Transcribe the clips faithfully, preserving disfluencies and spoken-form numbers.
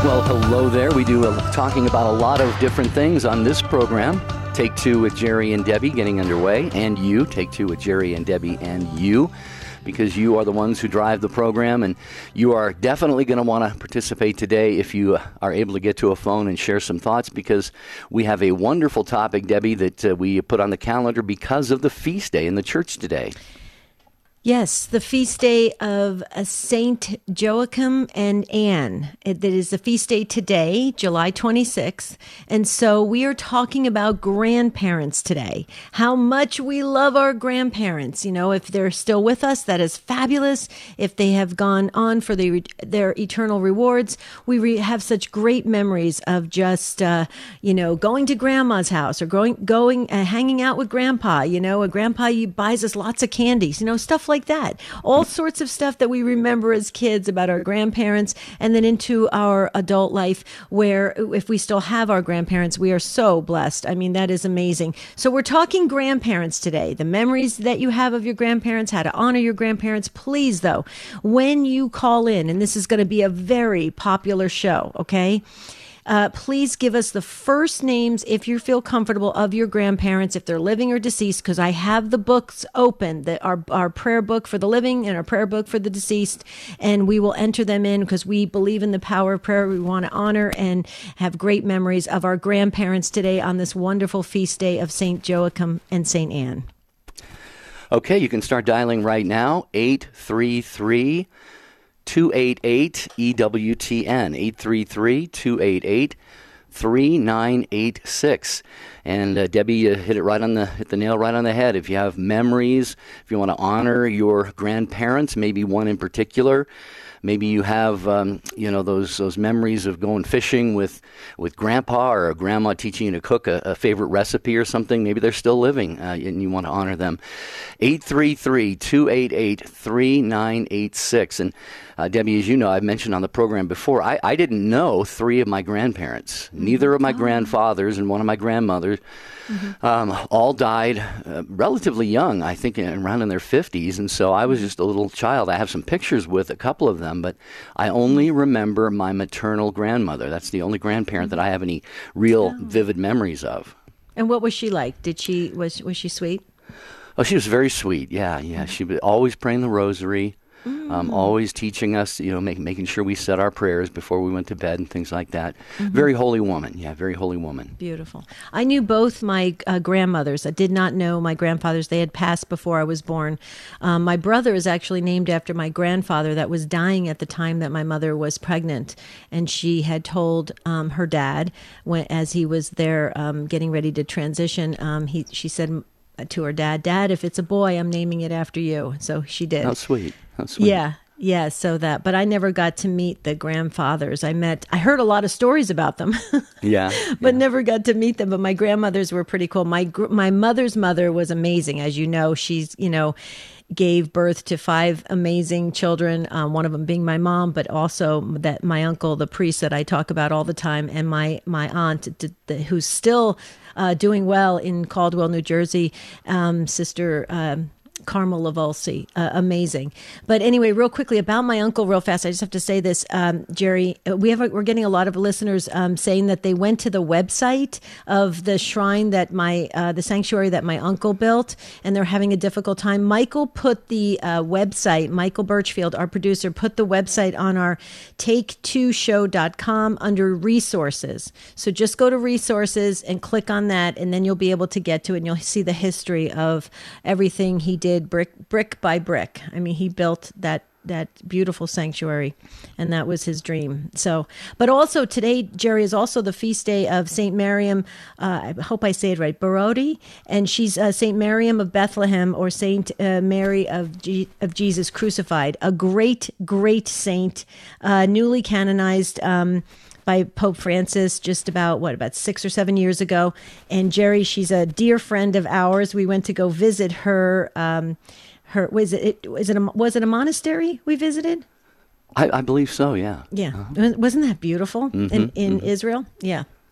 Well, hello there. We do uh, talking about a lot of different things on this program. Take Two with Jerry and Debbie getting underway, and you, Take Two with Jerry and Debbie and you, because you are the ones who drive the program, and you are definitely going to want to participate today if you are able to get to a phone and share some thoughts, because we have a wonderful topic, Debbie, that uh, we put on the calendar because of the feast day in the church today. Yes, the feast day of uh, Saint Joachim and Anne. It, that is the feast day today, July twenty-sixth. And so we are talking about grandparents today. How much we love our grandparents. You know, if they're still with us, that is fabulous. If they have gone on for the, their eternal rewards, we re- have such great memories of just, uh, you know, going to grandma's house or going, going uh, hanging out with grandpa. You know, a grandpa he buys us lots of candies, you know, stuff like Like that. All sorts of stuff that we remember as kids about our grandparents, and then into our adult life where if we still have our grandparents, we are so blessed. I mean, that is amazing. So we're talking grandparents today, the memories that you have of your grandparents, how to honor your grandparents. Please, though, when you call in, and this is going to be a very popular show, okay? Uh, please give us the first names, if you feel comfortable, of your grandparents, if they're living or deceased, because I have the books open, the, our, our prayer book for the living and our prayer book for the deceased, and we will enter them in because we believe in the power of prayer. We want to honor and have great memories of our grandparents today on this wonderful feast day of Saint Joachim and Saint Anne. Okay, you can start dialing right now, eight three three, two eight eight, E W T N, eight three three, two eight eight, three nine eight six. And uh, Debbie uh, hit it right on the hit the nail right on the head. If you have memories, if you want to honor your grandparents, maybe one in particular, maybe you have um, you know those those memories of going fishing with with grandpa or grandma teaching you to cook a, a favorite recipe or something. Maybe they're still living uh, and you want to honor them. eight three three, two eight eight, three nine eight six. And Uh, Debbie, as you know, I've mentioned on the program before, I, I didn't know three of my grandparents. Neither of my oh. grandfathers and one of my grandmothers mm-hmm. um, all died uh, relatively young, I think around in their fifties. And so I was just a little child. I have some pictures with a couple of them, but I only remember my maternal grandmother. That's the only grandparent mm-hmm. that I have any real oh. vivid memories of. And what was she like? Did she was was she sweet? Oh, she was very sweet. Yeah, yeah. She was always praying the rosary. Um, always teaching us, you know, make, making sure we said our prayers before we went to bed and things like that. Mm-hmm. Very holy woman. Yeah, very holy woman. Beautiful. I knew both my uh, grandmothers. I did not know my grandfathers. They had passed before I was born. Um, my brother is actually named after my grandfather that was dying at the time that my mother was pregnant. And she had told um, her dad, when, as he was there um, getting ready to transition, um, he she said to her dad, "Dad, if it's a boy, I'm naming it after you." So she did. How sweet. How sweet. Yeah. Yeah. So that, but I never got to meet the grandfathers. I met, I heard a lot of stories about them. yeah. But yeah. never got to meet them. But my grandmothers were pretty cool. My, my mother's mother was amazing. As you know, she's, you know, gave birth to five amazing children, um, one of them being my mom, but also that my uncle, the priest that I talk about all the time, and my, my aunt, d- d- who's still uh, doing well in Caldwell, New Jersey, um, Sister um, Carmel Lavolsi, uh, amazing. But anyway, real quickly about my uncle, real fast. I just have to say this, um, Jerry. We have a, we're getting a lot of listeners um, saying that they went to the website of the shrine that my uh, the sanctuary that my uncle built, and they're having a difficult time. Michael put the uh, website. Michael Birchfield, our producer, put the website on our take two show dot com under resources. So just go to resources and click on that, and then you'll be able to get to it, and you'll see the history of everything he did. Brick, brick by brick. I mean, he built that that beautiful sanctuary, and that was his dream. So, but also today, Jerry, is also the feast day of Saint Miriam. Uh, I hope I say it right, Barodi, and she's uh, Saint Miriam of Bethlehem, or Saint uh, Mary of G- of Jesus Crucified. A great, great saint, uh, newly canonized. Um, by Pope Francis just about, what, about six or seven years ago. And Jerry, she's a dear friend of ours. We went to go visit her. Um, her was it, was it, a, was it a monastery we visited? I, I believe so, yeah. Yeah. Uh-huh. Wasn't that beautiful mm-hmm, in, in mm-hmm. Israel? Yeah.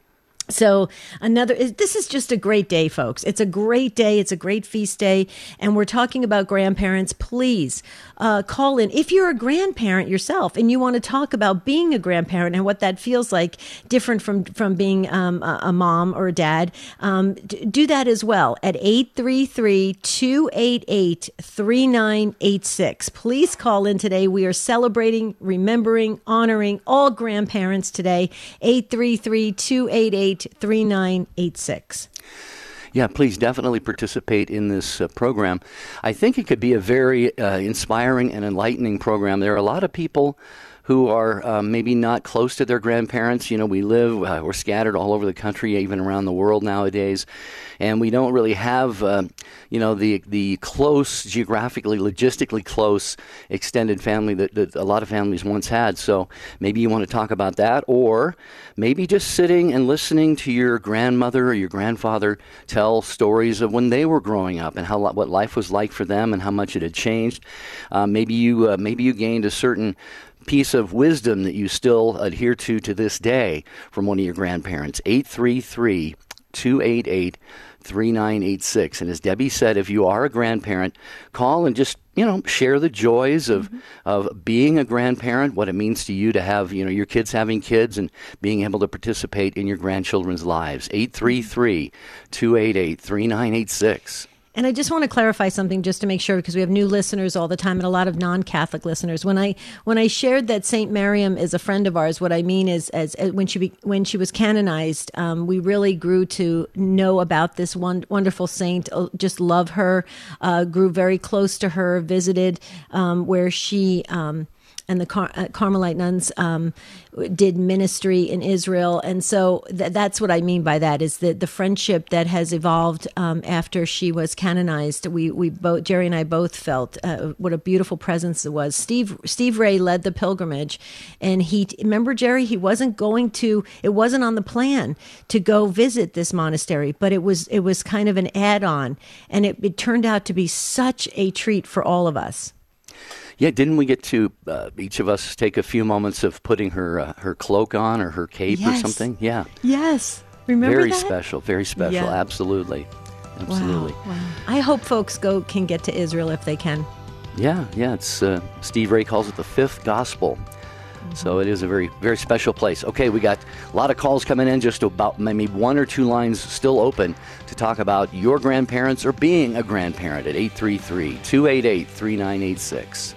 So another, this is just a great day, folks. It's a great day. It's a great feast day. And we're talking about grandparents. Please uh, call in. If you're a grandparent yourself and you want to talk about being a grandparent and what that feels like, different from, from being um, a, a mom or a dad, um, d- do that as well at eight three three, two eight eight, three nine eight six. Please call in today. We are celebrating, remembering, honoring all grandparents today. eight three three, two eight eight, three nine eight six. Yeah, please definitely participate in this uh, program. I think it could be a very uh, inspiring and enlightening program. There are a lot of people who are uh, maybe not close to their grandparents. You know, we live, uh, we're scattered all over the country, even around the world nowadays, and we don't really have, uh, you know, the the close, geographically, logistically close extended family that, that a lot of families once had. So maybe you want to talk about that, or maybe just sitting and listening to your grandmother or your grandfather tell stories of when they were growing up and how what life was like for them and how much it had changed. Uh, maybe you uh, maybe you gained a certain piece of wisdom that you still adhere to to this day from one of your grandparents. eight three three, two eight eight, three nine eight six. And as Debbie said, if you are a grandparent, call and just, you know, share the joys of, mm-hmm. of being a grandparent, what it means to you to have, you know, your kids having kids and being able to participate in your grandchildren's lives. eight three three, two eight eight, three nine eight six. And I just want to clarify something just to make sure, because we have new listeners all the time and a lot of non-Catholic listeners. When I when I shared that Saint Miriam is a friend of ours, what I mean is, as, as when she be, when she was canonized, um, we really grew to know about this one wonderful saint. Just love her, uh, grew very close to her, visited um, where she. Um, and the Car- uh, Carmelite nuns um, did ministry in Israel. And so th- that's what I mean by that, is that the friendship that has evolved um, after she was canonized. We we both, Jerry and I both felt uh, what a beautiful presence it was. Steve Steve Ray led the pilgrimage, and he, remember, Jerry, he wasn't going to, it wasn't on the plan to go visit this monastery, but it was, it was kind of an add-on, and it, it turned out to be such a treat for all of us. Yeah, didn't we get to uh, each of us take a few moments of putting her uh, her cloak on or her cape yes. or something? Yeah. Yes. Remember very that? Very special, very special. Yeah. Absolutely. Absolutely. Wow. Wow. I hope folks go can get to Israel if they can. Yeah, yeah. It's uh, Steve Ray calls it the fifth gospel. Mm-hmm. So it is a very, very special place. Okay, we got a lot of calls coming in, just about maybe one or two lines still open to talk about your grandparents or being a grandparent at eight three three, two eight eight, three nine eight six.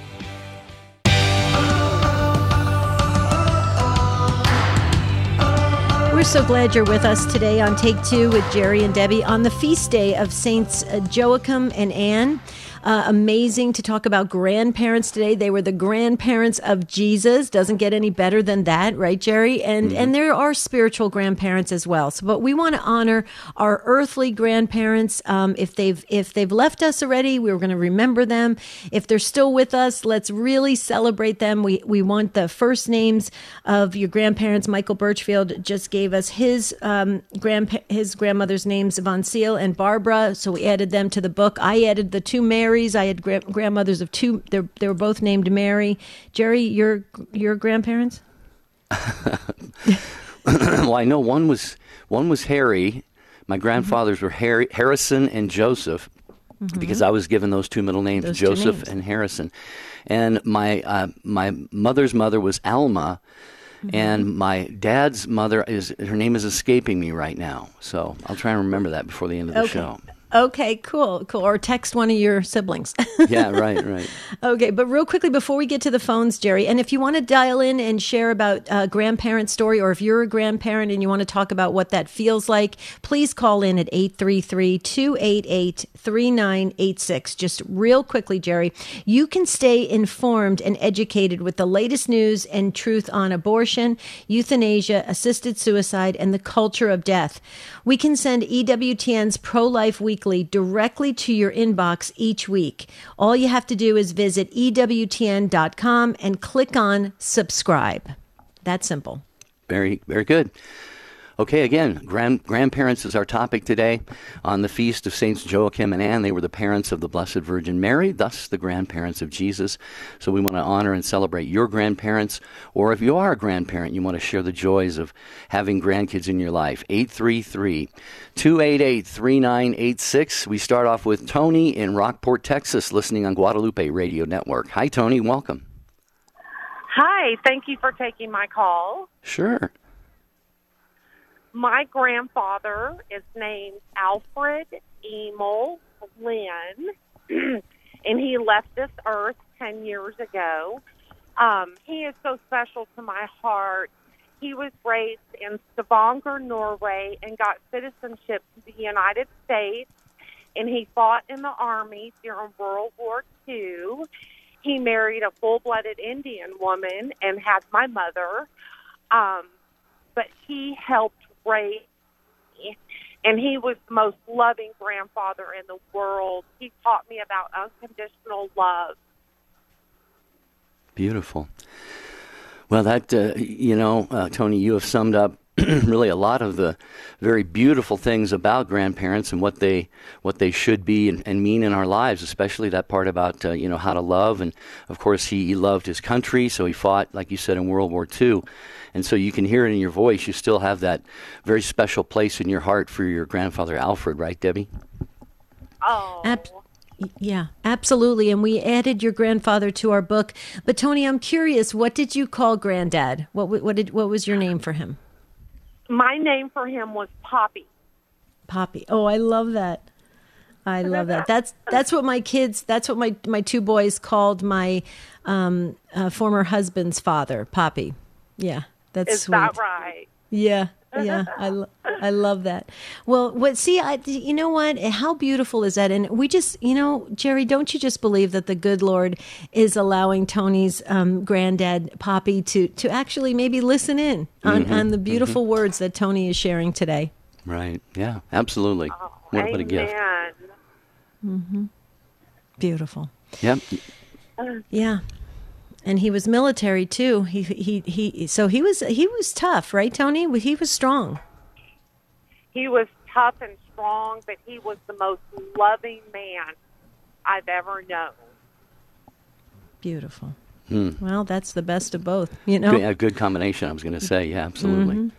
We're so glad you're with us today on Take Two with Jerry and Debbie on the feast day of Saints Joachim and Anne. Uh, amazing to talk about grandparents today. They were the grandparents of Jesus. Doesn't get any better than that, right, Jerry? And mm-hmm. and there are spiritual grandparents as well. So, but we want to honor our earthly grandparents. Um, if they've if they've left us already, we're going to remember them. If they're still with us, let's really celebrate them. We we want the first names of your grandparents. Michael Birchfield just gave us his um, grandpa- his grandmother's names, Von Seal and Barbara. So we added them to the book. I added the two Marys. I had gra- grandmothers of two. They they were both named Mary. Jerry, your your grandparents? Well, I know one was one was Harry. My grandfathers mm-hmm. were Harry, Harrison and Joseph, mm-hmm. because I was given those two middle names, those Joseph names. And Harrison. And my uh, my mother's mother was Alma, mm-hmm. and my dad's mother is her name is escaping me right now. So I'll try and remember that before the end of the okay. show. Okay, cool, cool. Or text one of your siblings. Yeah, right, right. Okay, but real quickly before we get to the phones, Jerry, and if you want to dial in and share about a grandparent story, or if you're a grandparent and you want to talk about what that feels like, please call in at eight three three, two eight eight, three nine eight six. Just real quickly, Jerry, you can stay informed and educated with the latest news and truth on abortion, euthanasia, assisted suicide, and the culture of death. We can send E W T N's Pro-Life Weekly directly to your inbox each week. All you have to do is visit E W T N dot com and click on subscribe. That's simple. Very, very good. Okay, again, grand, grandparents is our topic today. On the feast of Saints Joachim and Anne, they were the parents of the Blessed Virgin Mary, thus the grandparents of Jesus. So we want to honor and celebrate your grandparents, or if you are a grandparent, you want to share the joys of having grandkids in your life. eight three three, two eight eight, three nine eight six. We start off with Tony in Rockport, Texas, listening on Guadalupe Radio Network. Hi, Tony. Welcome. Hi. Thank you for taking my call. Sure. My grandfather is named Alfred Emil Lynn, and he left this earth ten years ago. Um, he is so special to my heart. He was raised in Stavanger, Norway, and got citizenship to the United States, and he fought in the Army during World War Two. He married a full-blooded Indian woman and had my mother, um, but he helped raise me, and he was the most loving grandfather in the world. He taught me about unconditional love. Beautiful. Well, that, uh, you know, uh, Tony, you have summed up really a lot of the very beautiful things about grandparents and what they what they should be and, and mean in our lives, especially that part about, uh, you know, how to love. And, of course, he, he loved his country, so he fought, like you said, in World War Two. And so you can hear it in your voice. You still have that very special place in your heart for your grandfather, Alfred, right, Debbie? Oh. Ab- yeah, absolutely. And we added your grandfather to our book. But, Tony, I'm curious, what did you call Granddad? What, what, did, what was your name for him? My name for him was Poppy. Poppy. Oh, I love that. I love that. That's that's what my kids, that's what my, my two boys called my um, uh, former husband's father, Poppy. Yeah, that's Is sweet. that right? Yeah, yeah, I, lo- I love that. Well, what? See, I, you know what? How beautiful is that? And we just, you know, Jerry, don't you just believe that the good Lord is allowing Tony's um, granddad, Poppy, to to actually maybe listen in on, Mm-hmm. on the beautiful mm-hmm. words that Tony is sharing today? Right. Yeah, absolutely. Oh, what, what a gift. Mm-hmm. Beautiful. Yep. Yeah. And he was military too. He he he. So he was he was tough, right, Tony? He was strong. He was tough and strong, but he was the most loving man I've ever known. Beautiful. Hmm. Well, that's the best of both, you know. A good combination. I was going to say, yeah, absolutely. Mm-hmm.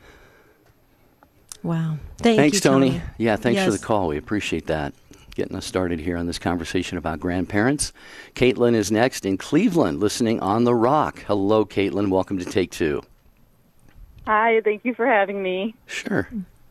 Wow. Thank thanks, you, Tony. Tony. Yeah, thanks yes. for the call. We appreciate that. Getting us started here on this conversation about grandparents. Caitlin is next in Cleveland, listening on The Rock. Hello, Caitlin. Welcome to Take Two. Hi, thank you for having me. Sure.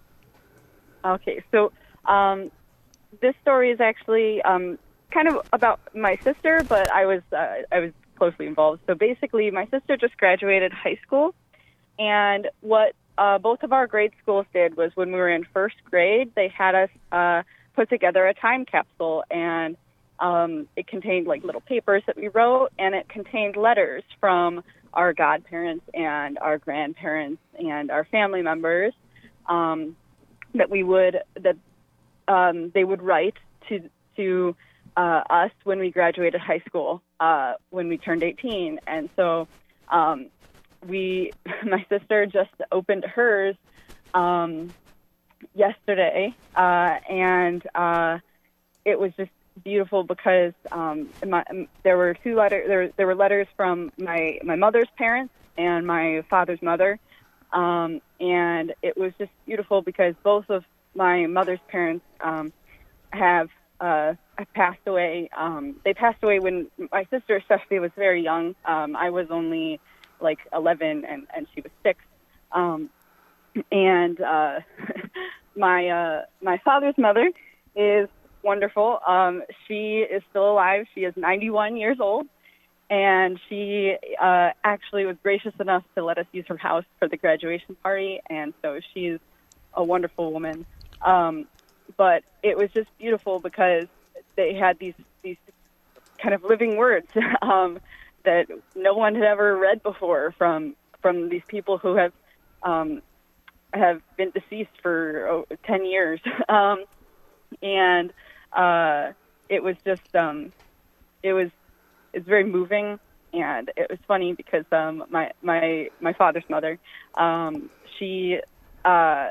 Okay, so um, this story is actually um, kind of about my sister, but I was uh, I was closely involved. So basically, my sister just graduated high school, and what uh, both of our grade schools did was when we were in first grade, they had us uh, put together a time capsule, and um, it contained like little papers that we wrote, and it contained letters from our godparents and our grandparents and our family members um, that we would that um, they would write to to uh, us when we graduated high school, uh, when we turned eighteen, and so um, we my sister just opened hers. Um, yesterday, uh, and uh, it was just beautiful because um, my, there were two letters. There, there were letters from my, my mother's parents and my father's mother, um, and it was just beautiful because both of my mother's parents um, have uh, have passed away. Um, they passed away when my sister, especially, was very young. Um, I was only like eleven, and, and she was six. Um, And uh, my uh, my father's mother is wonderful. Um, she is still alive. She is ninety-one years old, and she uh, actually was gracious enough to let us use her house for the graduation party. And so she's a wonderful woman. Um, but it was just beautiful because they had these these kind of living words um, that no one had ever read before from from these people who have. Um, have been deceased for oh, ten years. um, and uh, it was just, um, it was, it's very moving. And it was funny because um, my, my, my father's mother, um, she uh,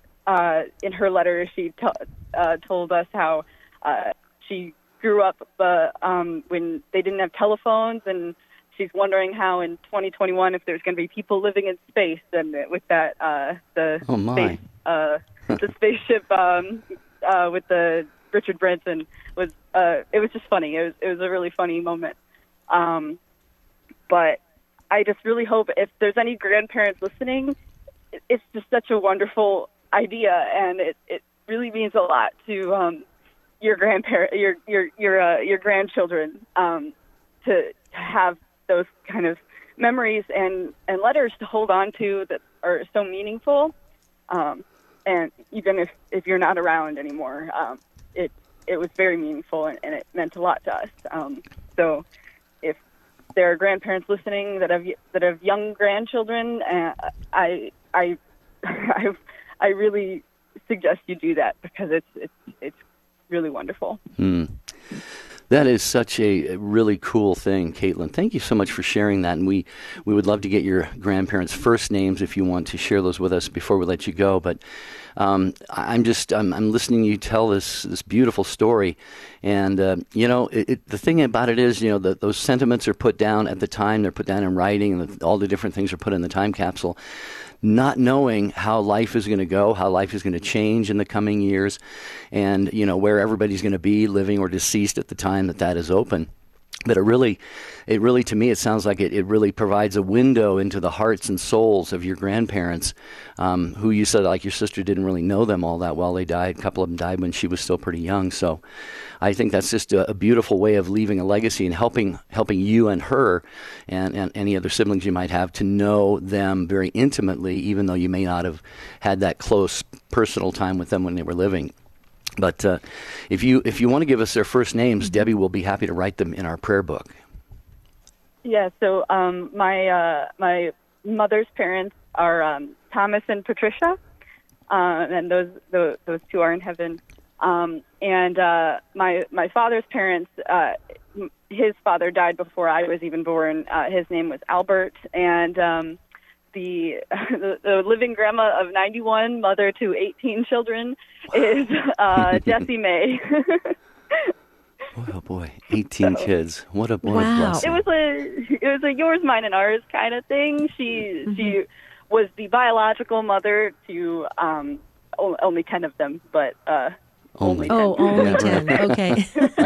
uh, in her letter, she t- uh, told us how uh, she grew up uh, um, when they didn't have telephones, and she's wondering how in twenty twenty-one if there's going to be people living in space, and with that uh, the Oh, my. space uh, the spaceship um, uh, with the Richard Branson was uh, it was just funny. It was it was a really funny moment. Um, but I just really hope if there's any grandparents listening, it- it's just such a wonderful idea, and it, it really means a lot to um, your grandparent, your your your uh, your grandchildren um, to have those kind of memories and, and letters to hold on to that are so meaningful. Um, and even if, if you're not around anymore, um, it it was very meaningful and, and it meant a lot to us. Um, so if there are grandparents listening that have that have young grandchildren, uh, I I I I really suggest you do that because it's it's it's really wonderful. Mm. That is such a really cool thing, Caitlin. Thank you so much for sharing that. And we, we would love to get your grandparents' first names if you want to share those with us before we let you go. But um, I'm just I'm, I'm listening to you tell this this beautiful story, and uh, you know it, it, the thing about it is you know that those sentiments are put down at the time. They're put down in writing, and the, all the different things are put in the time capsule. Not knowing how life is going to go, how life is going to change in the coming years, and you know where everybody's going to be, living or deceased at the time that that is open. But it really, it really, to me, it sounds like it, it really provides a window into the hearts and souls of your grandparents, um, who you said, like your sister, didn't really know them all that well. They died, a couple of them died when she was still pretty young. So I think that's just a, a beautiful way of leaving a legacy and helping helping you and her and, and any other siblings you might have to know them very intimately, even though you may not have had that close personal time with them when they were living. But uh, if you if you want to give us their first names, Debbie will be happy to write them in our prayer book. Yeah. So um, my uh, my mother's parents are um, Thomas and Patricia, uh, and those, those those two are in heaven. Um, and uh, my my father's parents, uh, his father died before I was even born. Uh, his name was Albert, and um, the, the the living grandma of ninety-one, mother to eighteen children, is uh, Jessie May. Boy, oh boy, eighteen so, kids. What a, what wow. a blessing. It was a it was a yours, mine, and ours kind of thing. She mm-hmm. she was the biological mother to um, only ten of them, but uh, only. Oh, only yeah, ten. right. Okay.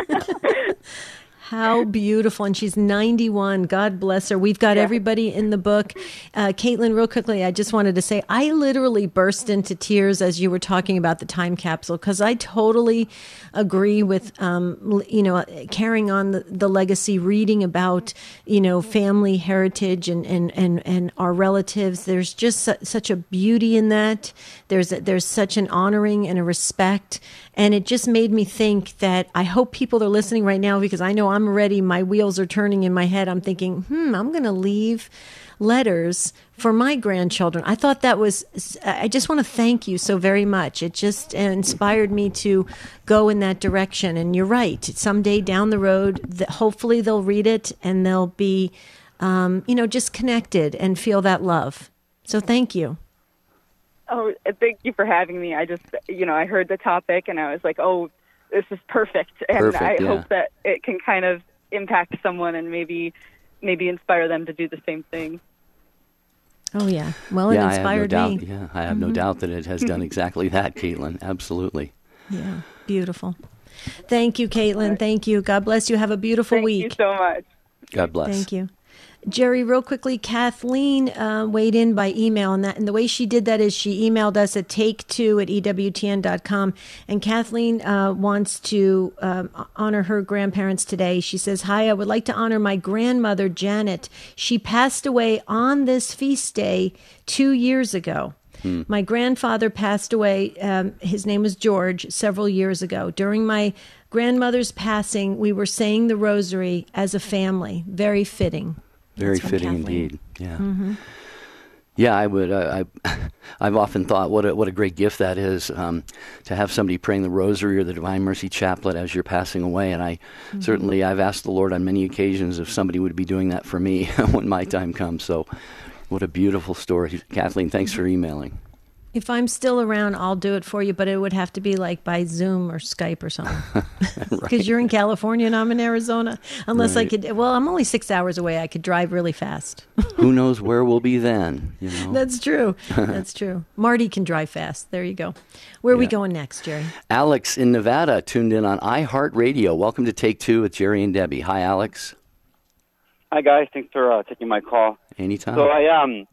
How beautiful. And she's ninety-one. God bless her. We've got yeah. everybody in the book. Uh, Caitlin, real quickly, I just wanted to say, I literally burst into tears as you were talking about the time capsule, because I totally agree with, um, you know, carrying on the, the legacy, reading about, you know, family heritage and, and, and, and our relatives. There's just su- such a beauty in that. There's a, there's such an honoring and a respect. And it just made me think that I hope people are listening right now, because I know I'm ready. My wheels are turning in my head. I'm thinking, hmm, I'm going to leave letters for my grandchildren. I thought that was, I just want to thank you so very much. It just inspired me to go in that direction. And you're right. Someday down the road, hopefully they'll read it and they'll be, um, you know, just connected and feel that love. So thank you. Oh, thank you for having me. I just, you know, I heard the topic and I was like, oh, this is perfect. And perfect, I yeah. hope that it can kind of impact someone and maybe maybe inspire them to do the same thing. Oh, yeah. Well, it yeah, inspired I have no me. doubt, yeah, I have mm-hmm. no doubt that it has done exactly that, Caitlin. Absolutely. Yeah, beautiful. Thank you, Caitlin. Right. Thank you. God bless you. Have a beautiful Thank week. Thank you so much. God bless. Thank you. Jerry, real quickly, Kathleen uh, weighed in by email, and that, and the way she did that is she emailed us at take two at E W T N dot com, and Kathleen uh, wants to um, honor her grandparents today. She says, hi, I would like to honor my grandmother, Janet. She passed away on this feast day two years ago. Hmm. My grandfather passed away, um, his name was George, several years ago. During my grandmother's passing, we were saying the rosary as a family. Very fitting. Very fitting Kathleen. Indeed. Yeah. Mm-hmm. Yeah, I would. Uh, I, I've often thought what a what a great gift that is, um, to have somebody praying the Rosary or the Divine Mercy Chaplet as you're passing away. And I mm-hmm. certainly I've asked the Lord on many occasions if somebody would be doing that for me when my time comes. So, what a beautiful story, Kathleen. Thanks for emailing. If I'm still around, I'll do it for you, but it would have to be like by Zoom or Skype or something. Because right. You're in California and I'm in Arizona. Unless right. I could, well, I'm only six hours away. I could drive really fast. Who knows where we'll be then? You know? That's true. That's true. Marty can drive fast. There you go. Where are yeah. we going next, Jerry? Alex in Nevada tuned in on iHeartRadio. Welcome to Take Two with Jerry and Debbie. Hi, Alex. Hi, guys. Thanks for uh, taking my call. Anytime. So I um,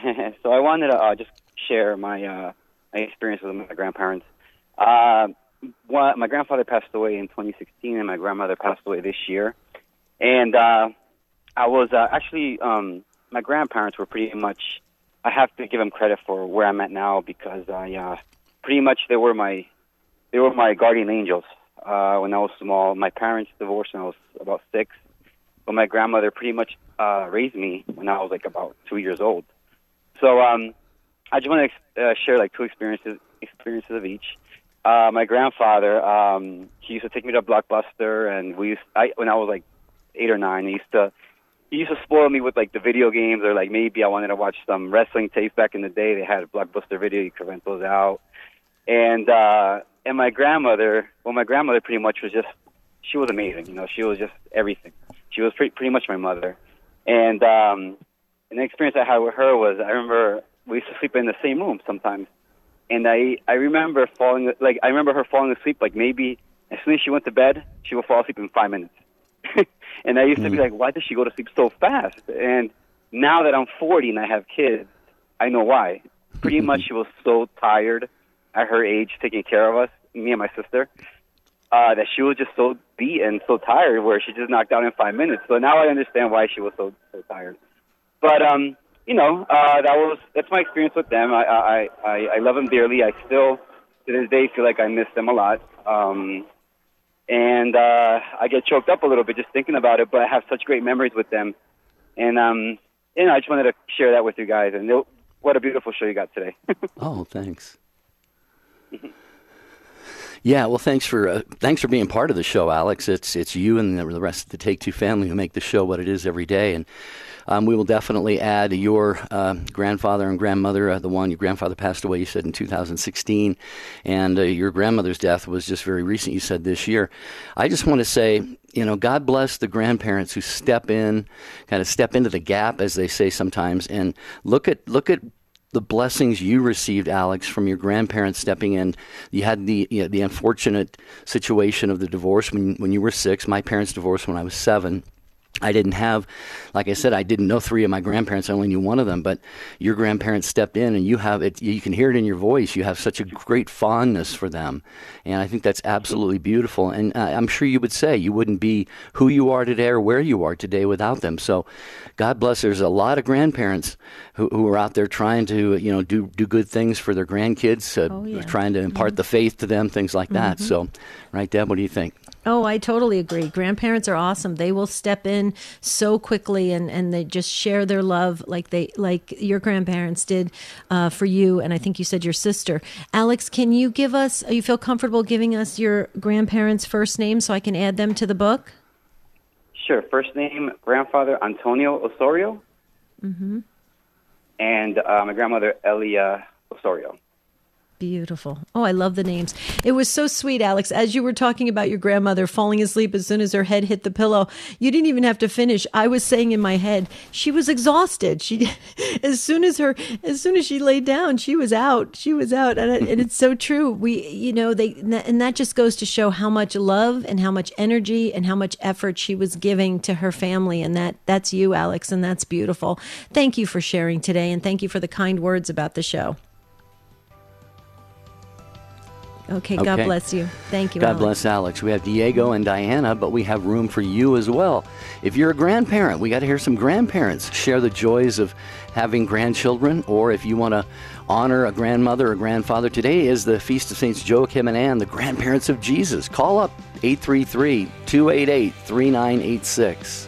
so I wanted to uh, just share my uh, my experience with my grandparents. Uh, one, my grandfather passed away in twenty sixteen, and my grandmother passed away this year. And uh, I was uh, actually um, my grandparents were pretty much. I have to give them credit for where I'm at now because I uh, pretty much they were my they were my guardian angels uh, when I was small. My parents divorced when I was about six, but my grandmother pretty much uh, raised me when I was like about two years old. So. Um, I just want to uh, share like two experiences experiences of each. Uh, my grandfather, um, he used to take me to Blockbuster, and we used, I, when I was like eight or nine, he used to he used to spoil me with like the video games, or like maybe I wanted to watch some wrestling tapes back in the day. They had a Blockbuster video; you could rent those out. And uh, and my grandmother, well, my grandmother pretty much was just she was amazing. You know, she was just everything. She was pretty pretty much my mother. And um, and the experience I had with her was I remember. We used to sleep in the same room sometimes, and I I remember falling like I remember her falling asleep like maybe as soon as she went to bed she would fall asleep in five minutes, and I used mm. to be like, why does she go to sleep so fast? And now that I'm forty and I have kids, I know why. Pretty much she was so tired at her age taking care of us, me and my sister, uh, that she was just so beat and so tired where she just knocked out in five minutes. So now I understand why she was so so tired. But um. You know, uh, that was that's my experience with them. I, I I I love them dearly. I still, to this day, feel like I miss them a lot. Um, and uh, I get choked up a little bit just thinking about it. But I have such great memories with them. And um, you know, I just wanted to share that with you guys. And it, what a beautiful show you got today. Oh, thanks. Yeah, well, thanks for uh, thanks for being part of the show, Alex. It's it's you and the rest of the Take Two family who make the show what it is every day. And Um, we will definitely add your uh, grandfather and grandmother, uh, the one your grandfather passed away, you said, in two thousand sixteen, and uh, your grandmother's death was just very recent, you said, this year. I just want to say, you know, God bless the grandparents who step in, kind of step into the gap, as they say sometimes, and look at look at the blessings you received, Alex, from your grandparents stepping in. You had the you know, the unfortunate situation of the divorce when when you were six. My parents divorced when I was seven. I didn't have, like I said, I didn't know three of my grandparents. I only knew one of them. But your grandparents stepped in, and you have it. You can hear it in your voice. You have such a great fondness for them, and I think that's absolutely beautiful. And uh, I'm sure you would say you wouldn't be who you are today or where you are today without them. So, God bless. There's a lot of grandparents who, who are out there trying to, you know, do do good things for their grandkids, uh, oh, yeah. trying to impart mm-hmm. the faith to them, things like that. Mm-hmm. So, right, Deb, what do you think? Oh, I totally agree. Grandparents are awesome. They will step in so quickly, and, and they just share their love like they like your grandparents did uh, for you, and I think you said your sister. Alex, can you give us, you feel comfortable giving us your grandparents' first name so I can add them to the book? Sure. First name, grandfather Antonio Osorio, mm-hmm. and uh, my grandmother Elia Osorio. Beautiful. Oh, I love the names. It was so sweet, Alex. As you were talking about your grandmother falling asleep as soon as her head hit the pillow, you didn't even have to finish. I was saying in my head, she was exhausted. She, as soon as her, as soon as she laid down, she was out. She was out, and, it, and it's so true. We, you know, they, and that just goes to show how much love and how much energy and how much effort she was giving to her family. And that, that's you, Alex, and that's beautiful. Thank you for sharing today, and thank you for the kind words about the show. Okay, God okay. bless you. Thank you, God Alex. bless Alex. We have Diego and Diana, but we have room for you as well. If you're a grandparent, we got to hear some grandparents share the joys of having grandchildren, or if you want to honor a grandmother or grandfather. Today is the Feast of Saints Joachim and Anne, the grandparents of Jesus. Call up eight three three, two eight eight, three nine eight six.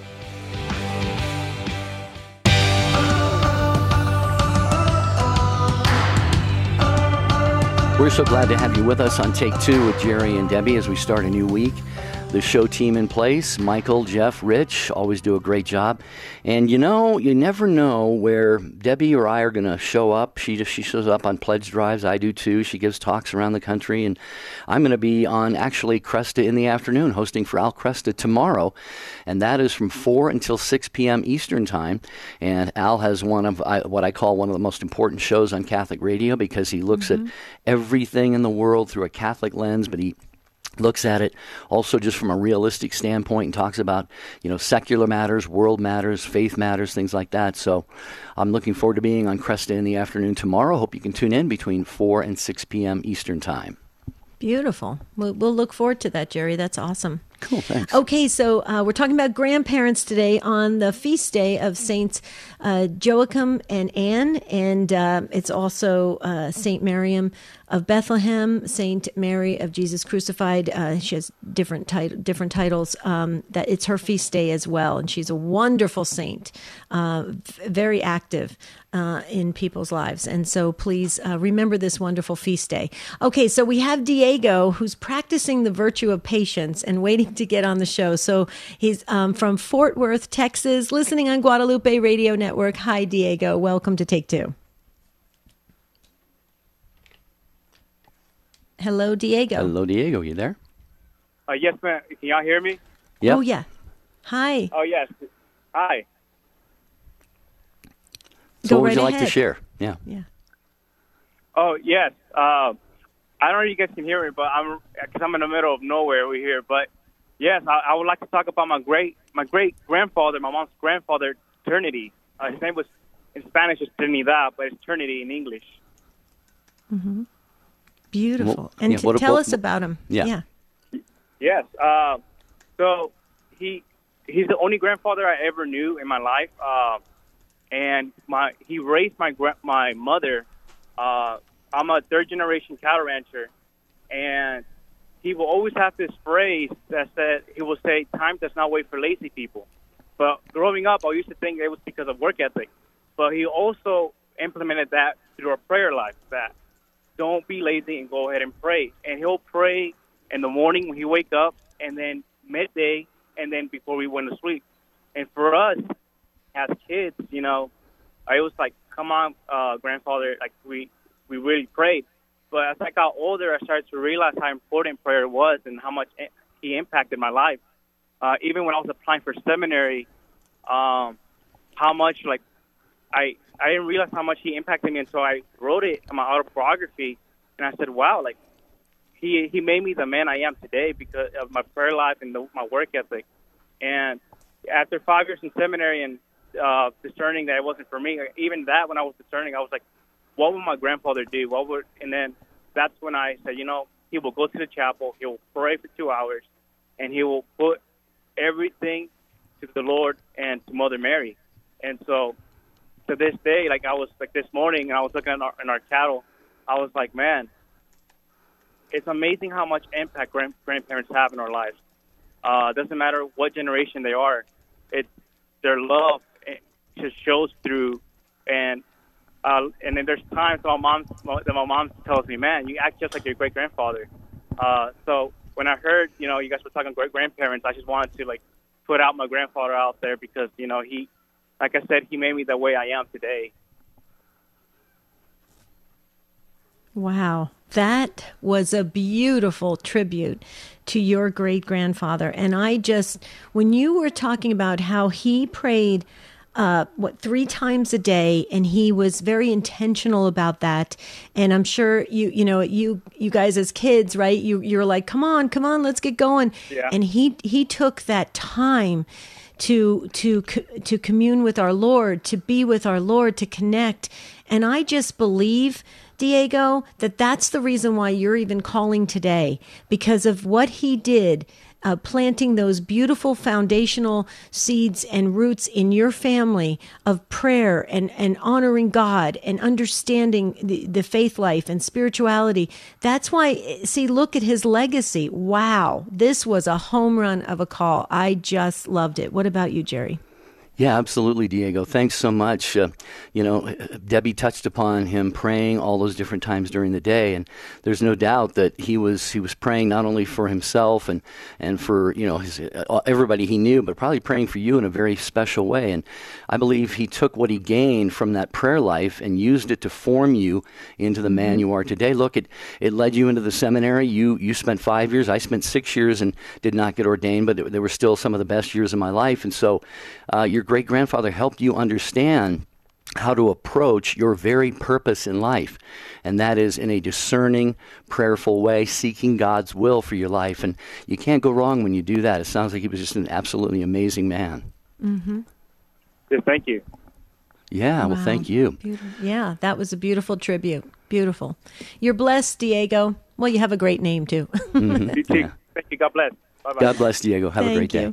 We're so glad to have you with us on Take Two with Jerry and Debbie as we start a new week. the show team in place. Michael, Jeff, Rich, always do a great job. And you know, you never know where Debbie or I are going to show up. She just she shows up on pledge drives. I do too. She gives talks around the country. And I'm going to be on actually Cresta in the afternoon, hosting for Al Cresta tomorrow. And that is from four until six p.m. Eastern Time. And Al has one of I, what I call one of the most important shows on Catholic radio, because he looks mm-hmm. at everything in the world through a Catholic lens, but he looks at it also just from a realistic standpoint and talks about, you know, secular matters, world matters, faith matters, things like that. So I'm looking forward to being on Cresta in the afternoon tomorrow. Hope you can tune in between four and six p.m. Eastern Time. Beautiful. We'll, we'll look forward to that, Jerry. That's awesome. Cool, thanks. Okay, so uh, we're talking about grandparents today on the feast day of Saints uh, Joachim and Anne, and uh, it's also uh, Saint Miriam of Bethlehem, Saint Mary of Jesus Crucified. Uh, she has different tit- different titles. Um, that it's her feast day as well, and she's a wonderful saint, uh, v- very active uh, in people's lives. And so please uh, remember this wonderful feast day. Okay, so we have Diego, who's practicing the virtue of patience and waiting to get on the show. So he's um, from Fort Worth, Texas, listening on Guadalupe Radio Network. Hi, Diego. Welcome to Take Two. Hello, Diego. Hello, Diego. You there? Uh, yes, ma'am. Can y'all hear me? Yep. Oh, yeah. Hi. Oh, yes. Hi. So Go what right would you ahead. like to share? Yeah. Yeah. Oh, yes. Uh, I don't know if you guys can hear me, but I'm because I'm in the middle of nowhere over here. But yes, I, I would like to talk about my great my great grandfather, my mom's grandfather, Trinity. Uh, his name was in Spanish is Trinidad, but it's Trinity in English. Mm-hmm. Beautiful. Well, and yeah, to what- tell what- us about him. Yeah. Yeah. Yes. Uh, so he he's the only grandfather I ever knew in my life, uh, and my he raised my gra- my mother. Uh, I'm a third generation cattle rancher, and he will always have this phrase that said he will say, "Time does not wait for lazy people." But growing up, I used to think it was because of work ethic, but he also implemented that through our prayer life. That don't be lazy and go ahead and pray. And he'll pray in the morning when he wake up, and then midday, and then before we went to sleep. And for us, as kids, you know, I was like, come on, uh, grandfather, like we, we really prayed. But as I got older, I started to realize how important prayer was and how much he impacted my life. Uh, even when I was applying for seminary, um, how much, like, I I didn't realize how much he impacted me until I wrote it in my autobiography, and I said, "Wow, like he he made me the man I am today because of my prayer life and the, my work ethic." And after five years in seminary and uh, discerning that it wasn't for me, even that when I was discerning, I was like, "What would my grandfather do? What would?" And then that's when I said, "You know, he will go to the chapel, he will pray for two hours, and he will put everything to the Lord and to Mother Mary." And so to this day, like I was like this morning, and I was looking at our, in our cattle, I was like, man, it's amazing how much impact grand, grandparents have in our lives. Uh, doesn't matter what generation they are, it's their love it just shows through. And uh, and then there's times my mom that my mom tells me, man, you act just like your great grandfather. Uh, so when I heard, you know, you guys were talking great grandparents, I just wanted to like put out my grandfather out there because you know he. Like I said, he made me the way I am today. Wow. That was a beautiful tribute to your great-grandfather. And I just, when you were talking about how he prayed, uh, what, three times a day, and he was very intentional about that. And I'm sure you, you know, you, you guys as kids, right? You, you're like, come on, come on, let's get going. Yeah. And he, he took that time to to to commune with our Lord, to be with our Lord, to connect. And I just believe, Diego, that that's the reason why you're even calling today, because of what he did, uh, planting those beautiful foundational seeds and roots in your family of prayer and, and honoring God and understanding the, the faith life and spirituality. That's why, see, look at his legacy. Wow. This was a home run of a call. I just loved it. What about you, Jerry? Yeah, absolutely, Diego. Thanks so much. Uh, you know, Debbie touched upon him praying all those different times during the day, and there's no doubt that he was he was praying not only for himself and and for you know his, uh, everybody he knew, but probably praying for you in a very special way. And I believe he took what he gained from that prayer life and used it to form you into the man you are today. Look, it it led you into the seminary. You you spent five years. I spent six years and did not get ordained, but it, they were still some of the best years of my life. And so, uh, your great-grandfather helped you understand how to approach your very purpose in life, and that is in a discerning, prayerful way, seeking God's will for your life. And you can't go wrong when you do that. It sounds like he was just an absolutely amazing man. Mm-hmm. Yeah, thank you. Yeah, Wow. Well, thank you. Beautiful. Yeah, that was a beautiful tribute. Beautiful. You're blessed, Diego. Well, you have a great name, too. Mhm. You too. Yeah. Thank you. God bless. Bye-bye. God bless, Diego. Have Thank a great day. you.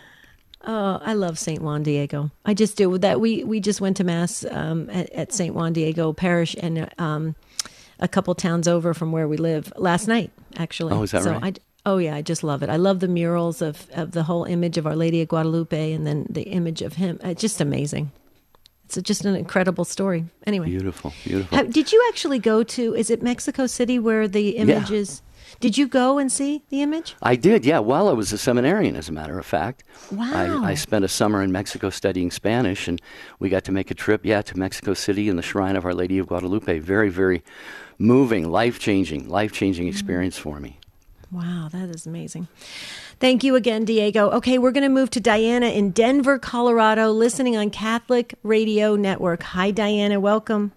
Oh, I love Saint Juan Diego. I just do. That we we just went to mass um, at, at Saint Juan Diego Parish, and um, a couple towns over from where we live last night. Actually, Oh, is that so right? I, oh yeah, I just love it. I love the murals of of the whole image of Our Lady of Guadalupe, and then the image of him. It's just amazing. It's just an incredible story. Anyway, Beautiful, beautiful. How, did you actually go to? Is it Mexico City where the image Yeah. is? Did you go and see the image? I did, yeah, while I was a seminarian, as a matter of fact. Wow. I, I spent a summer in Mexico studying Spanish, and we got to make a trip, yeah, to Mexico City and the Shrine of Our Lady of Guadalupe. Very, very moving, life-changing, life-changing experience for me. Wow, that is amazing. Thank you again, Diego. Okay, we're going to move to Diana in Denver, Colorado, listening on Catholic Radio Network. Hi, Diana. Welcome.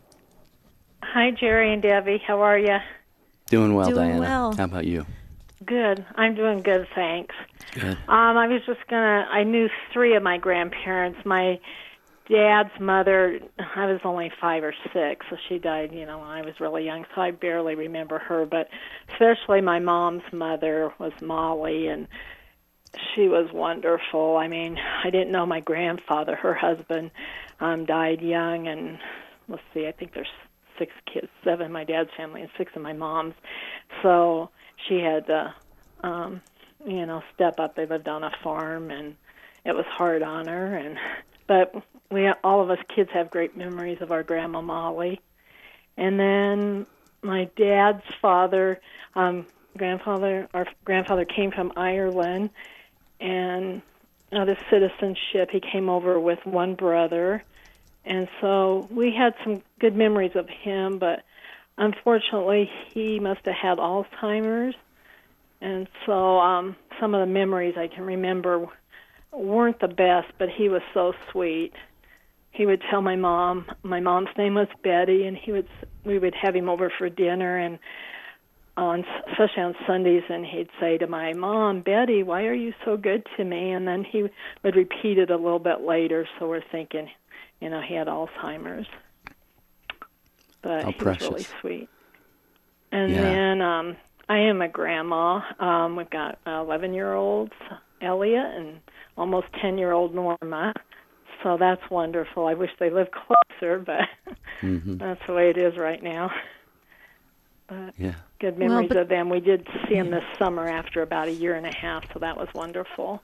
Hi, Jerry and Debbie. How are you? Doing well, Doing Diana. well. How about you? Good. I'm doing good, thanks. Good. Um, I was just gonna. I knew three of my grandparents. My dad's mother. I was only five or six, so she died. You know, when I was really young, so I barely remember her. But especially my mom's mother was Molly, and she was wonderful. I mean, I didn't know my grandfather. Her husband um, died young, and let's see, I think there's six kids, seven in my dad's family and six in my mom's. So she had to, um, you know, step up. They lived on a farm, and it was hard on her. And but we, all of us kids, have great memories of our grandma Molly. And then my dad's father, um, grandfather, our grandfather came from Ireland, and out of citizenship, he came over with one brother. And so we had some good memories of him, but unfortunately he must have had Alzheimer's. And so um, some of the memories I can remember weren't the best, but he was so sweet. He would tell my mom, my mom's name was Betty, and he would we would have him over for dinner, and on especially on Sundays, and he'd say to my mom, Betty, why are you so good to me? And then he would repeat it a little bit later, so we're thinking, you know, he had Alzheimer's. But How he precious. was really sweet. And Yeah. then um, I am a grandma. Um, we've got eleven-year-olds, Elliot, and almost ten-year-old Norma. So that's wonderful. I wish they lived closer, but Mhm. that's the way it is right now. But Yeah. good Well, memories but- of them. We did see them this summer after about a year and a half, so that was wonderful.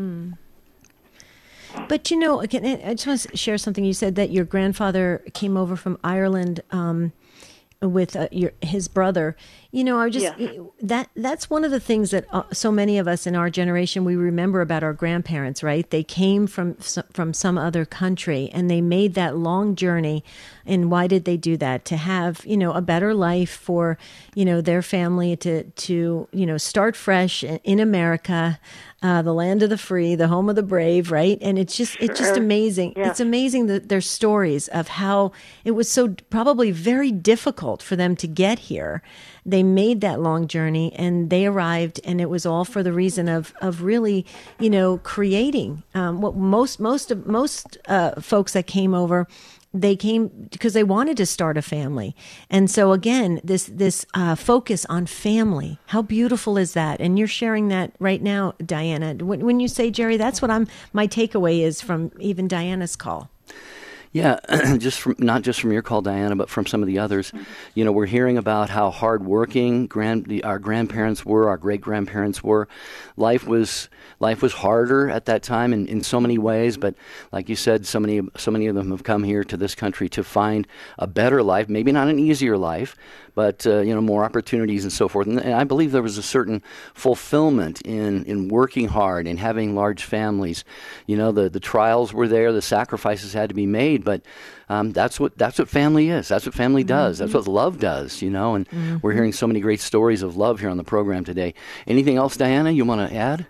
But you know, again, I just want to share something. You said that your grandfather came over from Ireland um, with uh, your his brother. You know, I just Yes. that that's one of the things that uh, so many of us in our generation we remember about our grandparents. Right? They came from s- from some other country and they made that long journey. And why did they do that? To have, you know, a better life for, you know, their family, to to you know start fresh in, in America. Uh, the land of the free, the home of the brave, right? And it's just it's just Sure. amazing. Yeah. It's amazing that their stories of how it was so probably very difficult for them to get here. They made that long journey and they arrived, and it was all for the reason of of really, you know, creating um, what most most of most uh, folks that came over. They came because they wanted to start a family. And so again, this this uh, focus on family, how beautiful is that? And you're sharing that right now, Diana. When, when you say, Jerry, that's what I'm, my takeaway is from even Diana's call. Yeah, just from not just from your call, Diana, but from some of the others. You know, we're hearing about how hardworking grand the, our grandparents were, our great grandparents were. Life was life was harder at that time in, in so many ways, but like you said, so many so many of them have come here to this country to find a better life. Maybe not an easier life, but uh, you know, more opportunities and so forth. And, and I believe there was a certain fulfillment in in working hard and having large families. You know, the the trials were there, the sacrifices had to be made. But um, that's what that's what family is. That's what family does. Mm-hmm. That's what love does, you know. And mm-hmm. we're hearing so many great stories of love here on the program today. Anything else, Diana, you want to add?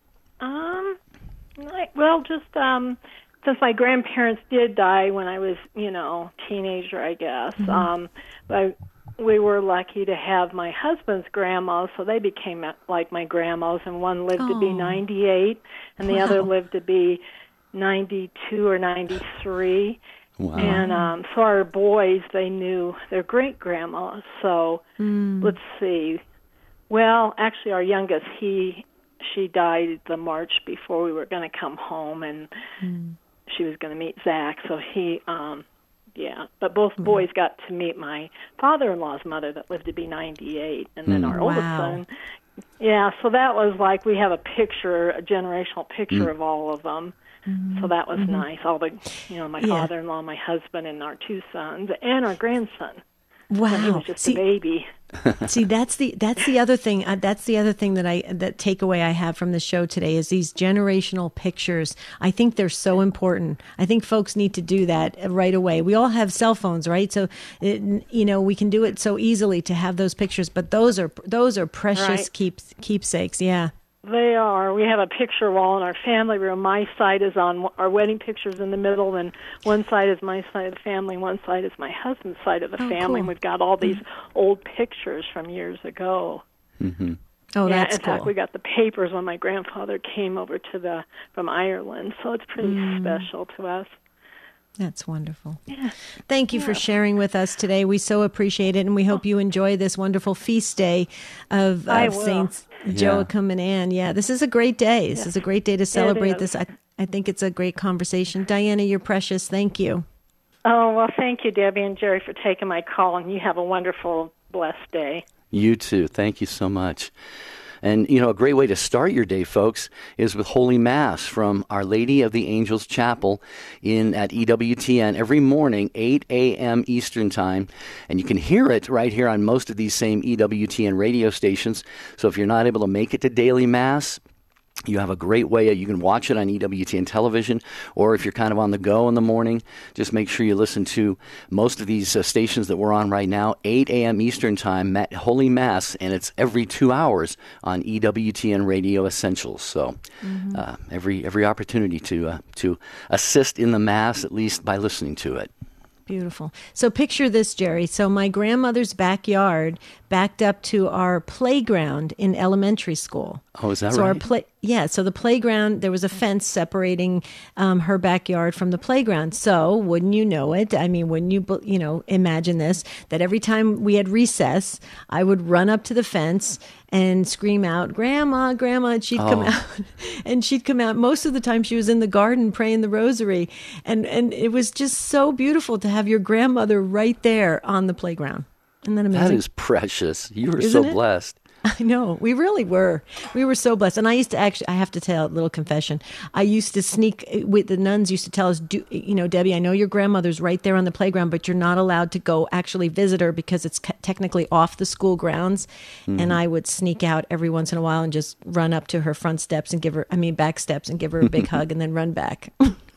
Um, I, well, just um, since my grandparents did die when I was, you know, teenager, I guess. Mm-hmm. Um, I, we were lucky to have my husband's grandmas, so they became like my grandmas, and one lived oh. to be ninety-eight, and the wow. other lived to be ninety-two or ninety-three. Wow. And um, so our boys, they knew their great-grandmas. So mm. let's see. Well, actually, our youngest, he she died the March before we were going to come home, and mm. she was going to meet Zach. So he, um, yeah. But both mm. boys got to meet my father-in-law's mother that lived to be ninety-eight, and then mm. our oldest wow. son. Yeah, so that was like we have a picture, a generational picture mm. of all of them. Mm-hmm. So that was mm-hmm. nice. All the, you know, my yeah. father-in-law, my husband, and our two sons, and our grandson. Wow, so he was just see, a baby. See, that's the that's the other thing. Uh, that's the other thing that I that takeaway I have from the show today is these generational pictures. I think they're so important. I think folks need to do that right away. We all have cell phones, right? So, it, you know, we can do it so easily to have those pictures. But those are those are precious right. keep, keepsakes. Yeah. They are. We have a picture wall in our family room. My side is on our wedding pictures in the middle, and one side is my side of the family, one side is my husband's side of the oh, family. Cool. And we've got all these mm-hmm. old pictures from years ago. Mm-hmm. Oh, yeah, that's in cool. fact, we got the papers when my grandfather came over to the from Ireland, so it's pretty mm. special to us. That's wonderful. Yeah. Thank you yeah. for sharing with us today. We so appreciate it, and we hope you enjoy this wonderful feast day of, of Saints yeah. Joachim and Anne. Yeah, this is a great day. This yeah. is a great day to celebrate this. I, I think it's a great conversation. Diana, you're precious. Thank you. Oh, well, thank you, Debbie and Jerry, for taking my call, and you have a wonderful, blessed day. You too. Thank you so much. And, you know, a great way to start your day, folks, is with Holy Mass from Our Lady of the Angels Chapel in at E W T N every morning, eight a.m. Eastern Time. And you can hear it right here on most of these same E W T N radio stations. So if you're not able to make it to daily Mass, you have a great way. You can watch it on E W T N television, or if you're kind of on the go in the morning, just make sure you listen to most of these uh, stations that we're on right now, eight a.m. Eastern Time, Holy Mass, and it's every two hours on E W T N Radio Essentials. So mm-hmm. uh, every every opportunity to uh, to assist in the Mass, at least by listening to it. Beautiful. So picture this, Jerry. So my grandmother's backyard backed up to our playground in elementary school. Oh, is that so right? Our play, yeah, so the playground, there was a fence separating um, her backyard from the playground. So wouldn't you know it? I mean, wouldn't you, you know, imagine this, that every time we had recess, I would run up to the fence and scream out, "Grandma, Grandma," and she'd come oh. out. And she'd come out. Most of the time she was in the garden praying the rosary. And, and it was just so beautiful to have your grandmother right there on the playground. Isn't that amazing? That is precious. You were Isn't so it? blessed. I know. We really were. We were so blessed. And I used to actually, I have to tell a little confession. I used to sneak, with the nuns used to tell us, do, you know, Debbie, I know your grandmother's right there on the playground, but you're not allowed to go actually visit her because it's technically off the school grounds. Mm-hmm. And I would sneak out every once in a while and just run up to her front steps and give her, I mean, back steps and give her a big hug and then run back.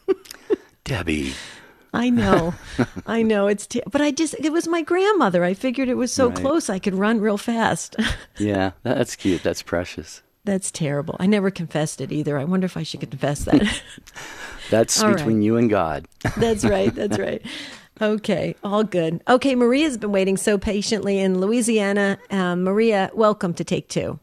Debbie. I know, I know. It's t- but I just it was my grandmother. I figured it was so right. close I could run real fast. Yeah, that's cute. That's precious. That's terrible. I never confessed it either. I wonder if I should confess that. That's all between right. you and God. That's right. That's right. Okay, all good. Okay, Maria's been waiting so patiently in Louisiana. Um, Maria, welcome to Take Two.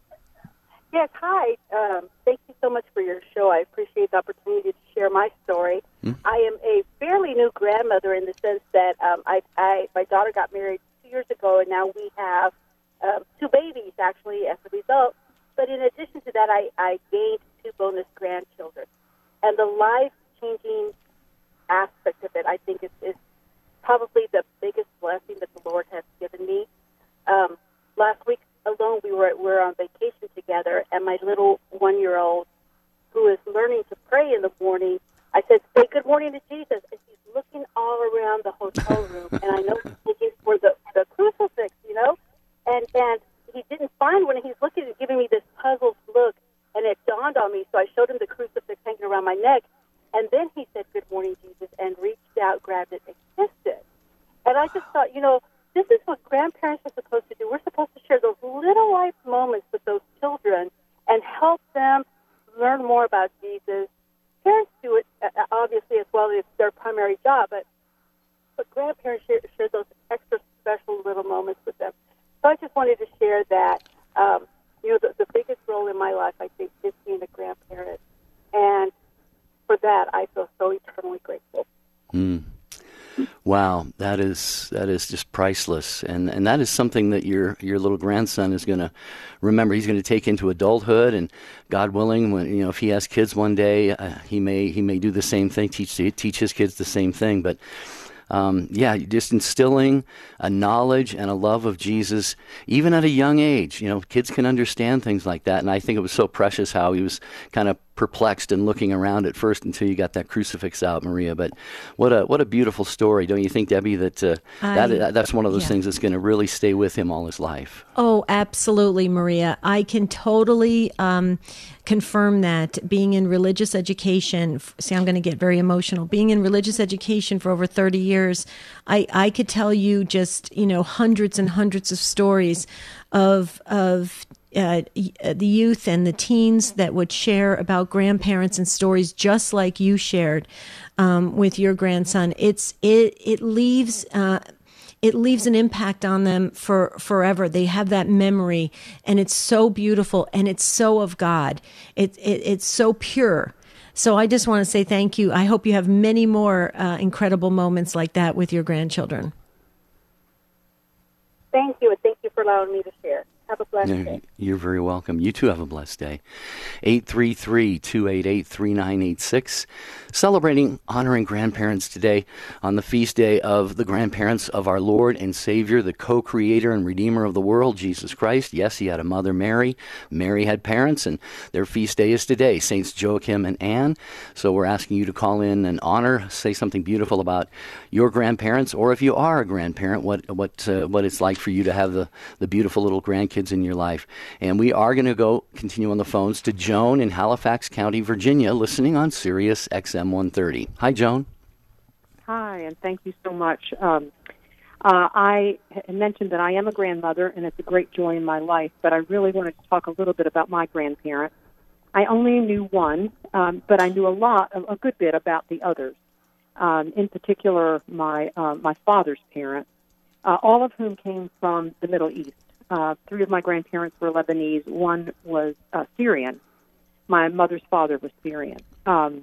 Yes, hi. Um, thank you so much for your show. I appreciate the opportunity to share my story. Mm. I am a fairly new grandmother in the sense that um, I, I, my daughter got married two years ago, and now we have um, two babies, actually, as a result. But in addition to that, I, I gained two bonus grandchildren. And the life-changing aspect of it, I think, is, is probably the biggest blessing that the Lord has given me. Um, last week alone, we were we were on vacation together, and my little one-year-old, who is learning to pray in the morning, I said, "Say good morning to Jesus," and he's looking all around the hotel room, and I know he's looking for the the crucifix, you know, and and he didn't find one, and he's looking and giving me this puzzled look, and it dawned on me, so I showed him the crucifix hanging around my neck, and then he said, "Good morning, Jesus," and reached out, grabbed it, and kissed it. And I just thought, you know, this is what grandparents are supposed to do. We're supposed to share those little life moments with those children and help them learn more about Jesus. Parents do it, uh, obviously, as well. It's their primary job, but, but grandparents share, share those extra special little moments with them. So I just wanted to share that. Um, you know, the, the biggest role in my life, I think, is being a grandparent. And for that, I feel so eternally grateful. Mm. Wow, that is that is just priceless, and and that is something that your your little grandson is going to remember. He's going to take into adulthood, and God willing, when you know if he has kids one day, uh, he may he may do the same thing, teach teach his kids the same thing. But um, yeah, just instilling a knowledge and a love of Jesus, even at a young age. You know, kids can understand things like that, and I think it was so precious how he was kind of perplexed and looking around at first until you got that crucifix out, Maria. But what a what a beautiful story, don't you think, Debbie? That uh, I, that that's one of those yeah. things that's going to really stay with him all his life. Oh, absolutely, Maria. I can totally um, confirm that. Being in religious education, see, I'm going to get very emotional. Being in religious education for over thirty years, I I could tell you just you know hundreds and hundreds of stories of of. Uh, the youth and the teens that would share about grandparents and stories just like you shared um, with your grandson. It's it it leaves uh, it leaves an impact on them for forever. They have that memory, and it's so beautiful, and it's so of God. It, it it's so pure. So I just want to say thank you. I hope you have many more uh, incredible moments like that with your grandchildren. Thank you, and thank you for allowing me to share. Have a blessed You're, day. you're very welcome. You too have a blessed day. eight three three, two eight eight, three nine eight six. Celebrating, honoring grandparents today on the feast day of the grandparents of our Lord and Savior, the co-creator and redeemer of the world, Jesus Christ. Yes, he had a mother, Mary. Mary had parents, and their feast day is today, Saints Joachim and Anne. So we're asking you to call in and honor, say something beautiful about your grandparents, or if you are a grandparent, what what uh, what it's like for you to have the, the beautiful little grandkids in your life. And we are going to go continue on the phones to Joan in Halifax County, Virginia, listening on Sirius X M one thirty. Hi, Joan. Hi, and thank you so much. Um, uh, I mentioned that I am a grandmother, and it's a great joy in my life, but I really wanted to talk a little bit about my grandparents. I only knew one, um, but I knew a lot, a good bit about the others. Um, in particular, my uh, my father's parents, uh, all of whom came from the Middle East. Uh, three of my grandparents were Lebanese. One was uh, Syrian. My mother's father was Syrian. Um,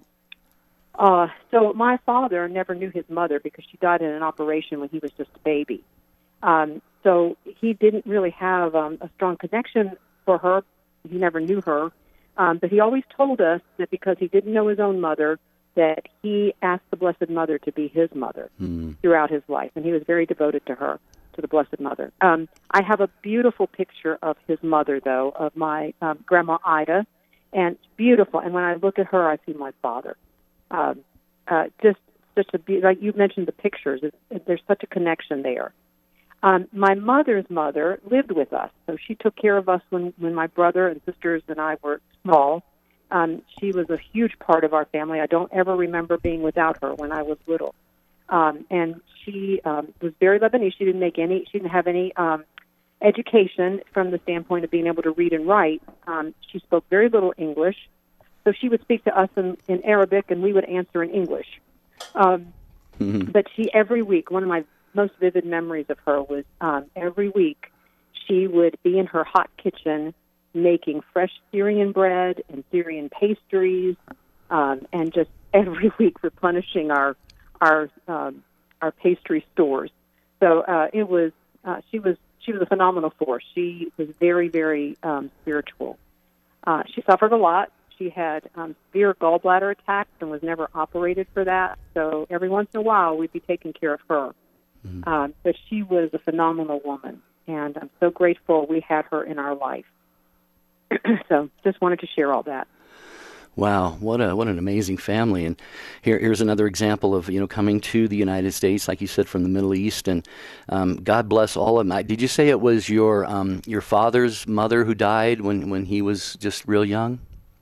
uh, so my father never knew his mother because she died in an operation when he was just a baby. Um, so he didn't really have um, a strong connection for her. He never knew her. Um, but he always told us that because he didn't know his own mother, that he asked the Blessed Mother to be his mother mm. throughout his life. And he was very devoted to her, to the Blessed Mother. Um, I have a beautiful picture of his mother, though, of my um, Grandma Ida, and it's beautiful. And when I look at her, I see my father. Um, uh, just such a be- like you mentioned the pictures. It, it, there's such a connection there. Um, my mother's mother lived with us, so she took care of us when, when my brother and sisters and I were small. Um, she was a huge part of our family. I don't ever remember being without her when I was little. Um, and she um, was very Lebanese. She didn't make any. She didn't have any um, education from the standpoint of being able to read and write. Um, she spoke very little English, so she would speak to us in, in Arabic, and we would answer in English. Um, mm-hmm. But she every week, one of my most vivid memories of her was um, every week she would be in her hot kitchen making fresh Syrian bread and Syrian pastries, um, and just every week replenishing our our um, our pastry stores. So uh, it was uh, she was she was a phenomenal force. She was very very um, spiritual. Uh, she suffered a lot. She had um, severe gallbladder attacks and was never operated for that. So every once in a while, we'd be taking care of her. Mm-hmm. Um, but she was a phenomenal woman, and I'm so grateful we had her in our life. So just wanted to share all that. Wow, what a what an amazing family! And here here's another example of you know coming to the United States, like you said, from the Middle East. And um, God bless all of them. Did you say it was your um, your father's mother who died when, when he was just real young?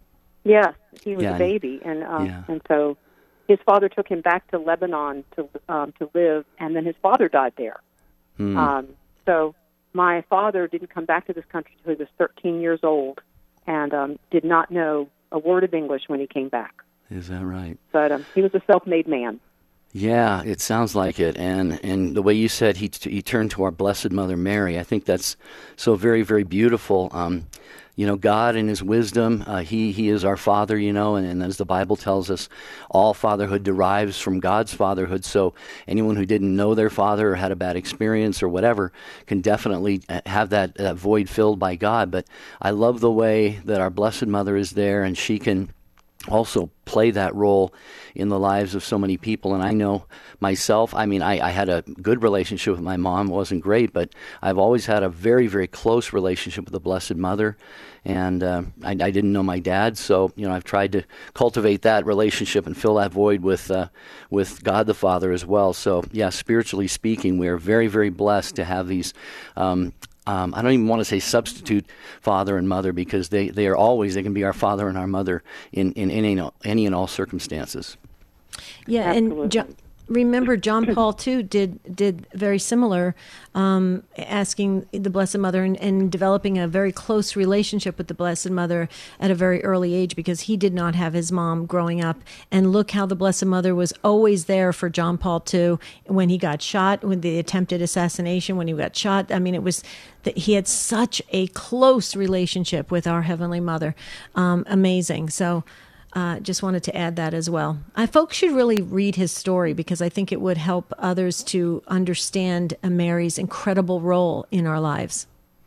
Yes, he was yeah, a baby, and um, yeah. and so his father took him back to Lebanon to um, to live, and then his father died there. Hmm. Um, so my father didn't come back to this country until he was thirteen years old, and um, did not know a word of English when he came back. Is that right? But um, he was a self-made man. Yeah, it sounds like it. And and the way you said he t- he turned to our Blessed Mother Mary, I think that's so very, very beautiful. Um, you know, God in His wisdom, uh, He He is our Father, you know, and, and as the Bible tells us, all fatherhood derives from God's fatherhood. So anyone who didn't know their father or had a bad experience or whatever can definitely have that, that void filled by God. But I love the way that our Blessed Mother is there, and she can also play that role in the lives of so many people. And I know myself, I mean, I, I had a good relationship with my mom. It wasn't great, but I've always had a very, very close relationship with the Blessed Mother. And uh, I, I didn't know my dad, so, you know, I've tried to cultivate that relationship and fill that void with uh, with God the Father as well. So, yeah, spiritually speaking, we are very, very blessed to have these um Um, I don't even want to say substitute father and mother, because they, they are always, they can be our father and our mother in, in any, any and all circumstances. Yeah, Absolutely. and John, remember John Paul too did did very similar, um, asking the Blessed Mother and, and developing a very close relationship with the Blessed Mother at a very early age, because he did not have his mom growing up. And look how the Blessed Mother was always there for John Paul too when he got shot, when the attempted assassination, when he got shot. I mean, it was that he had such a close relationship with our Heavenly Mother. Um, amazing. So. Uh, just wanted to add that as well. I folks should really read his story, because I think it would help others to understand Mary's incredible role in our lives.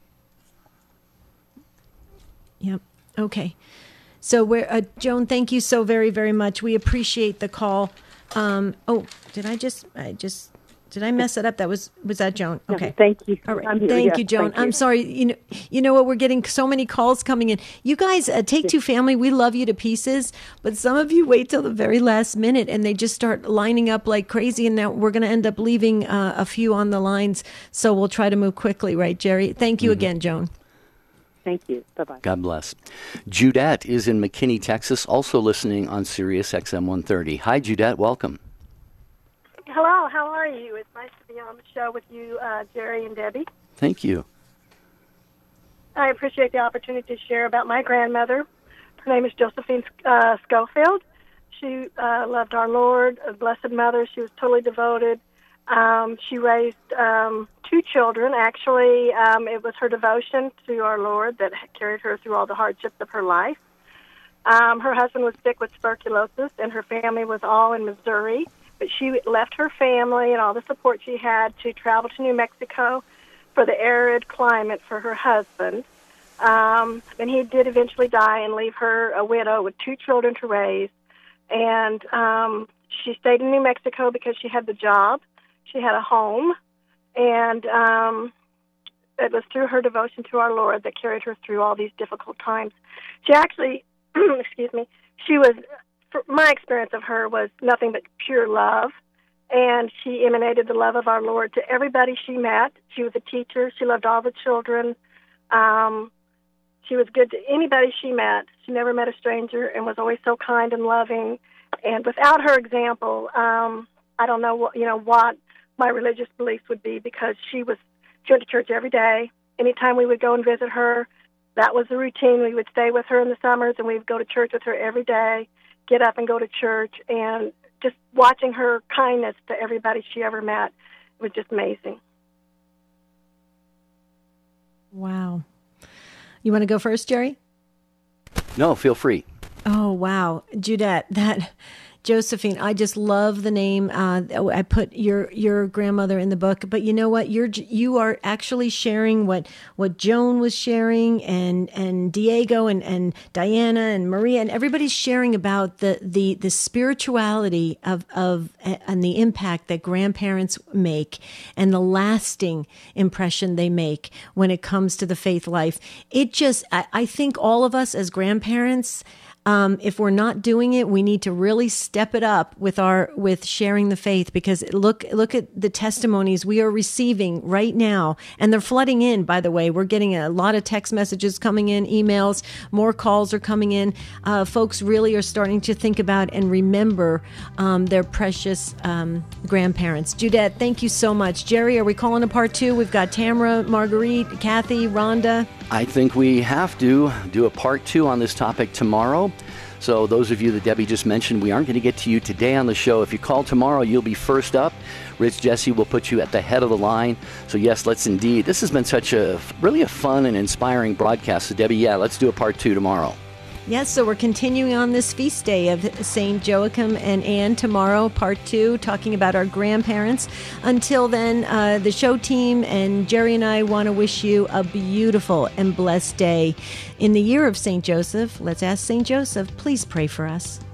Yep. Okay. So we're uh, Joan, thank you so very, very much. We appreciate the call. Um, oh, did I just I just did I mess it up? That was was that Joan? Okay. No, thank you. All right. I'm here. Thank Yes, you, Joan. thank you. I'm sorry. You know, you know what? We're getting so many calls coming in. You guys, uh, Take Two Family, we love you to pieces, but some of you wait till the very last minute and they just start lining up like crazy. And now we're going to end up leaving uh, a few on the lines. So we'll try to move quickly, right, Jerry? Thank you mm-hmm. again, Joan. Thank you. Bye-bye. God bless. Judette is in McKinney, Texas, also listening on Sirius X M one thirty. Hi, Judette. Welcome. Hello, how are you? It's nice to be on the show with you, uh, Jerry and Debbie. Thank you. I appreciate the opportunity to share about my grandmother. Her name is Josephine uh, Schofield. She uh, loved our Lord, a Blessed Mother. She was totally devoted. Um, she raised um, two children. Actually, um, it was her devotion to our Lord that carried her through all the hardships of her life. Um, her husband was sick with tuberculosis, and her family was all in Missouri. But she left her family and all the support she had to travel to New Mexico for the arid climate for her husband. Um, and he did eventually die and leave her a widow with two children to raise. And um, she stayed in New Mexico because she had the job. She had a home. And um, it was through her devotion to our Lord that carried her through all these difficult times. She actually, excuse me, she was... my experience of her was nothing but pure love, and she emanated the love of our Lord to everybody she met. She was a teacher. She loved all the children. Um, she was good to anybody she met. She never met a stranger and was always so kind and loving. And without her example, um, I don't know what, you know, what my religious beliefs would be, because she was she went to church every day. Anytime we would go and visit her, that was the routine. We would stay with her in the summers, and we would go to church with her every day. Get up and go to church, and just watching her kindness to everybody she ever met was just amazing. Wow. You want to go first, Jerry? No, feel free. Oh, wow. Judette, that Josephine, I just love the name. Uh, I put your your grandmother in the book, but you know what? You're you are actually sharing what what Joan was sharing, and and Diego and, and Diana and Maria, and everybody's sharing about the the the spirituality of of and the impact that grandparents make, and the lasting impression they make when it comes to the faith life. It just, I, I think all of us as grandparents, Um, if we're not doing it, we need to really step it up with our with sharing the faith, because look look at the testimonies we are receiving right now, and they're flooding in. By the way, we're getting a lot of text messages coming in, emails, more calls are coming in. Uh, folks really are starting to think about and remember um, their precious um, grandparents. Judette, thank you so much. Jerry, are we calling a part two? We've got Tamara, Marguerite, Kathy, Rhonda. I think we have to do a part two on this topic tomorrow. So those of you that Debbie just mentioned, we aren't going to get to you today on the show. If you call tomorrow, you'll be first up. Rich Jesse will put you at the head of the line. So yes, let's indeed. This has been such a really a fun and inspiring broadcast. So Debbie, yeah, let's do a part two tomorrow. Yes, so we're continuing on this feast day of Saint Joachim and Anne tomorrow, part two, talking about our grandparents. Until then, uh, the show team and Jerry and I want to wish you a beautiful and blessed day. In the year of Saint Joseph, let's ask Saint Joseph, please pray for us.